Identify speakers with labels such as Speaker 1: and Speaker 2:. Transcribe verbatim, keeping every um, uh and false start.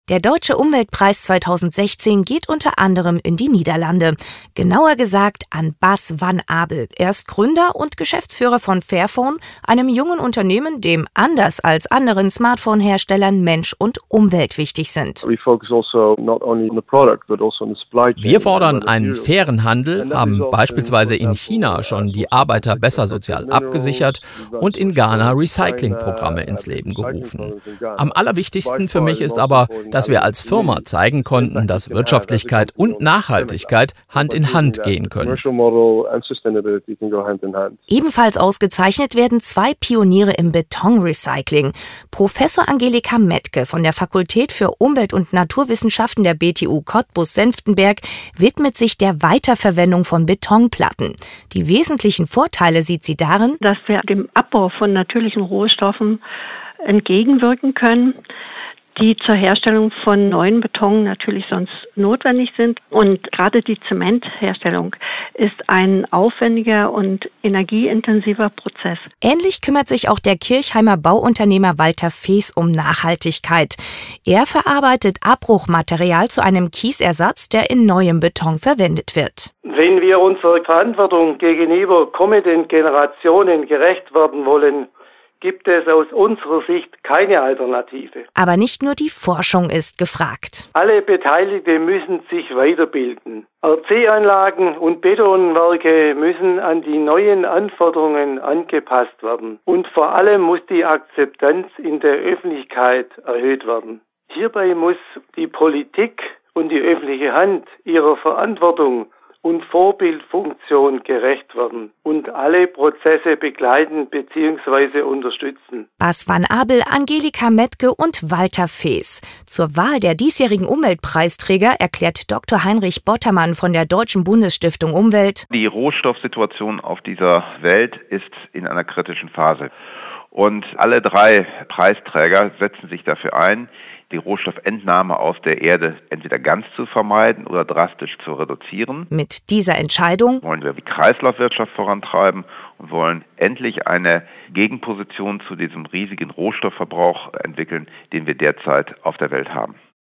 Speaker 1: Der Deutsche Umweltpreis zweitausendsechzehn geht unter anderem in die Niederlande. Genauer gesagt an Bas van Abel. Er ist Gründer und Geschäftsführer von Fairphone, einem jungen Unternehmen, dem anders als anderen Smartphone-Herstellern Mensch und Umwelt wichtig sind.
Speaker 2: Wir
Speaker 3: fordern einen fairen Handel, haben beispielsweise in China schon die Arbeiter besser sozial abgesichert und in Ghana Recyclingprogramme ins Leben gerufen. Am allerwichtigsten für mich ist aber, dass wir als Firma zeigen konnten, dass Wirtschaftlichkeit und Nachhaltigkeit Hand in Hand gehen können.
Speaker 1: Ebenfalls ausgezeichnet werden zwei Pioniere im Betonrecycling. Professor Angelika Metke von der Fakultät für Umwelt- und Naturwissenschaften der B T U Cottbus-Senftenberg widmet sich der Weiterverwendung von Betonplatten. Die wesentlichen Vorteile sieht sie darin,
Speaker 4: dass wir dem Abbau von natürlichen Rohstoffen entgegenwirken können, die zur Herstellung von neuen Beton natürlich sonst notwendig sind. Und gerade die Zementherstellung ist ein aufwendiger und energieintensiver Prozess.
Speaker 1: Ähnlich kümmert sich auch der Kirchheimer Bauunternehmer Walter Fees um Nachhaltigkeit. Er verarbeitet Abbruchmaterial zu einem Kiesersatz, der in neuem Beton verwendet wird.
Speaker 5: Wenn wir unserer Verantwortung gegenüber kommenden Generationen gerecht werden wollen, gibt es aus unserer Sicht keine Alternative.
Speaker 1: Aber nicht nur die Forschung ist gefragt.
Speaker 5: Alle Beteiligten müssen sich weiterbilden. R C-Anlagen und Betonwerke müssen an die neuen Anforderungen angepasst werden. Und vor allem muss die Akzeptanz in der Öffentlichkeit erhöht werden. Hierbei muss die Politik und die öffentliche Hand ihrer Verantwortung und Vorbildfunktion gerecht werden und alle Prozesse begleiten bzw. unterstützen.
Speaker 1: Bas van Abel, Angelika Metke und Walter Fees. Zur Wahl der diesjährigen Umweltpreisträger erklärt Doktor Heinrich Bottermann von der Deutschen Bundesstiftung Umwelt:
Speaker 6: Die Rohstoffsituation auf dieser Welt ist in einer kritischen Phase. Und alle drei Preisträger setzen sich dafür ein, die Rohstoffentnahme aus der Erde entweder ganz zu vermeiden oder drastisch zu reduzieren.
Speaker 1: Mit dieser Entscheidung
Speaker 6: wollen wir die Kreislaufwirtschaft vorantreiben und wollen endlich eine Gegenposition zu diesem riesigen Rohstoffverbrauch entwickeln, den wir derzeit auf der Welt haben.